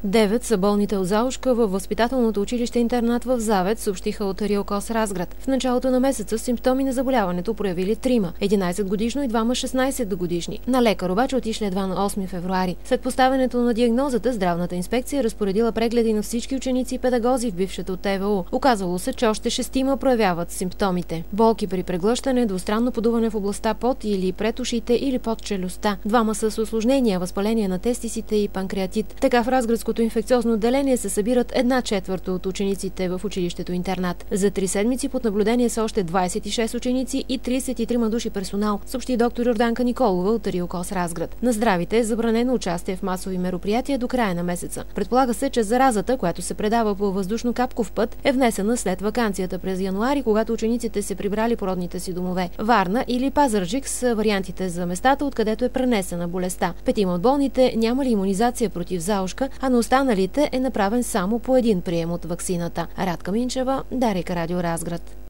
9 са болните от заушка във възпитателното училище-интернат в Завет, съобщиха от РИОКОЗ Разград. В началото на месеца симптоми на заболяването проявили 3, 11-годишно и 2 16-годишни. На лекар обаче отишли едва на 8 февруари. След поставянето на диагнозата, здравната инспекция е разпоредила прегледи на всички ученици и педагози в бившето ТВО. Оказало се, че още 6 проявяват симптомите. Болки при преглъщане, двустранно подуване в областта под или пред ушите или под челюстта. 2 са с усложнения, възпаление на тестисите и панкреатит. Така в Разградското инфекциозно отделение се събират 1/4 от учениците в училището-интернат. За 3 седмици под наблюдение са още 26 ученици и 33 души персонал, съобщи доктор Йорданка Николова от РИОКОЗ Разград. На здравите е забранено участие в масови мероприятия до края на месеца. Предполага се, че заразата, която се предава по въздушно-капков път, е внесена след ваканцията през януари, когато учениците се прибрали по родните си домове. Варна или Пазарджик са вариантите за местата, откъдето е пренесена болестта. 5 от болните нямали имунизация против заушка, а на останалите е направен само по един прием от ваксината. Радка Минчева, Дарик Радио Разград.